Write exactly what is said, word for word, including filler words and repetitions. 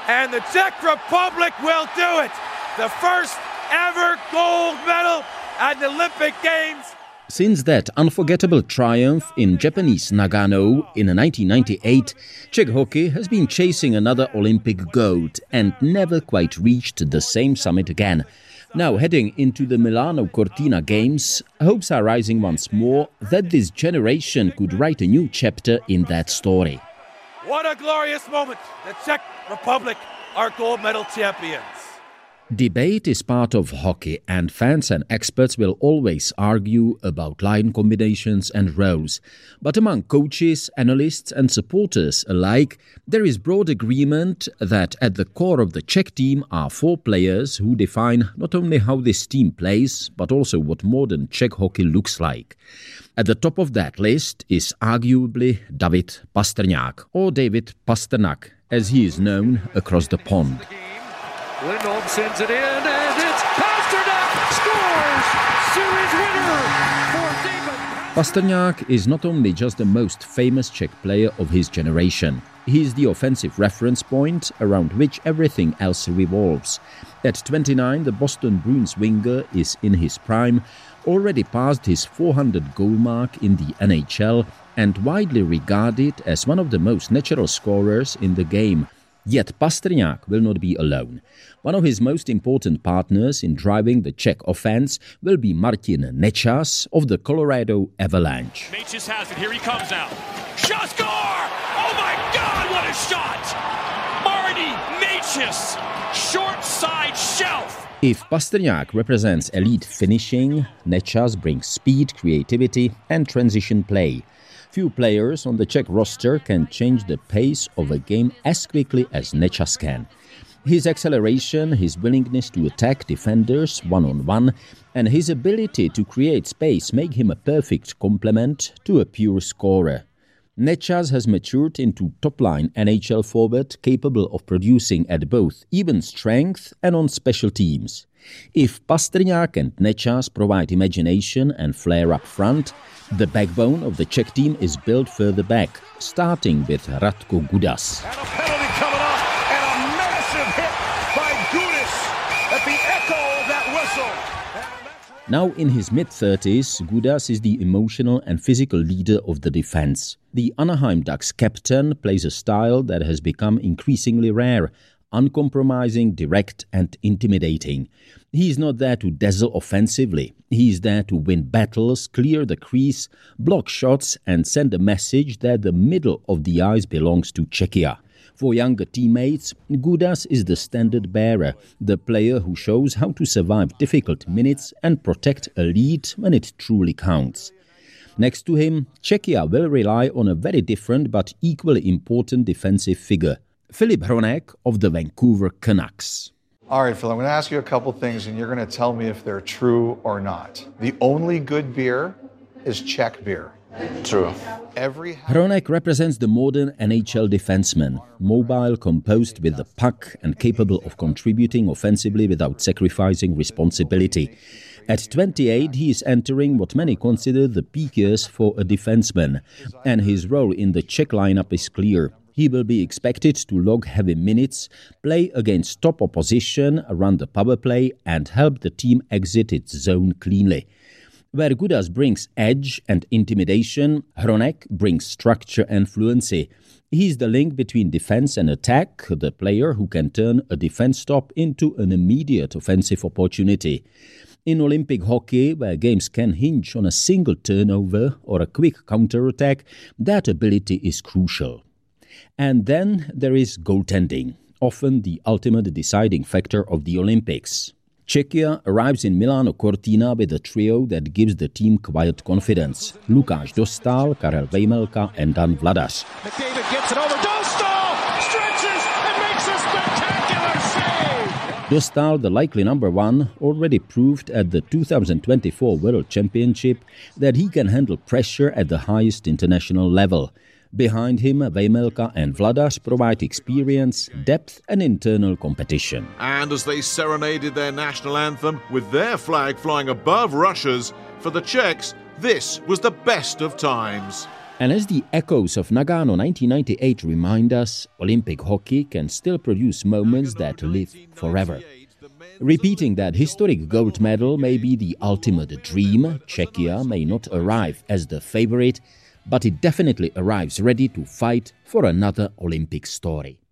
And the Czech Republic will do it. The first ever gold medal at the Olympic Games. Since that unforgettable triumph in Japanese Nagano in nineteen ninety-eight, Czech hockey has been chasing another Olympic gold and never quite reached the same summit again. Now heading into the Milano Cortina Games, hopes are rising once more that this generation could write a new chapter in that story. What a glorious moment! The Czech Republic are gold medal champions. Debate is part of hockey, and fans and experts will always argue about line combinations and roles. But among coaches, analysts and supporters alike, there is broad agreement that at the core of the Czech team are four players who define not only how this team plays, but also what modern Czech hockey looks like. At the top of that list is arguably David Pastrňák, or David Pastrnak, as he is known across the pond. Lindholm sends it in, and it's Pastrnak scores! Series winner for David Pastrňák is not only just the most famous Czech player of his generation. He is the offensive reference point around which everything else revolves. At twenty-nine, the Boston Bruins winger is in his prime, already passed his four hundred goal mark in the N H L, and widely regarded as one of the most natural scorers in the game. Yet Pastrňák will not be alone. One of his most important partners in driving the Czech offense will be Martin Nečas of the Colorado Avalanche. Nečas has it. Here he comes now. Shot score! Oh my God, what a shot! Marty Nečas, short side shelf. If Pastrňák represents elite finishing, Nečas brings speed, creativity and transition play. Few players on the Czech roster can change the pace of a game as quickly as Nečas can. His acceleration, his willingness to attack defenders one-on-one, and his ability to create space make him a perfect complement to a pure scorer. Nečas has matured into top-line N H L forward capable of producing at both even strength and on special teams. If Pastrňák and Nečas provide imagination and flair up front, the backbone of the Czech team is built further back, starting with Radko Gudas. And a penalty coming up, and a massive hit by Gudas at the echo of that whistle. Now in his mid-thirties, Gudas is the emotional and physical leader of the defense. The Anaheim Ducks captain plays a style that has become increasingly rare, uncompromising, direct and intimidating. He is not there to dazzle offensively. He is there to win battles, clear the crease, block shots and send a message that the middle of the ice belongs to Czechia. For younger teammates, Gudas is the standard bearer, the player who shows how to survive difficult minutes and protect a lead when it truly counts. Next to him, Czechia will rely on a very different but equally important defensive figure, Filip Hronek of the Vancouver Canucks. All right, Phil, I'm going to ask you a couple things and you're going to tell me if they're true or not. The only good beer is Czech beer. True. Every Hronek represents the modern N H L defenseman, mobile, composed with the puck and capable of contributing offensively without sacrificing responsibility. At twenty-eight, he is entering what many consider the peak years for a defenseman, and his role in the Czech lineup is clear. He will be expected to log heavy minutes, play against top opposition, run the power play and help the team exit its zone cleanly. Where Gudas brings edge and intimidation, Hronek brings structure and fluency. He is the link between defense and attack, the player who can turn a defense stop into an immediate offensive opportunity. In Olympic hockey, where games can hinge on a single turnover or a quick counterattack, that ability is crucial. And then there is goaltending, often the ultimate deciding factor of the Olympics. Czechia arrives in Milano Cortina with a trio that gives the team quiet confidence. Lukáš Dostál, Karel Vejmelka and Dan Vladař. McDavid gets it over. Dostál stretches and makes a spectacular save. Dostál, the likely number one, already proved at the two thousand twenty-four World Championship that he can handle pressure at the highest international level. Behind him, Vejmelka and Vladař provide experience, depth and internal competition. And as they serenaded their national anthem with their flag flying above Russia's, for the Czechs, this was the best of times. And as the echoes of Nagano nineteen ninety-eight remind us, Olympic hockey can still produce moments that live forever. Repeating that historic gold medal may be the ultimate dream. Czechia may not arrive as the favorite, but it definitely arrives ready to fight for another Olympic story.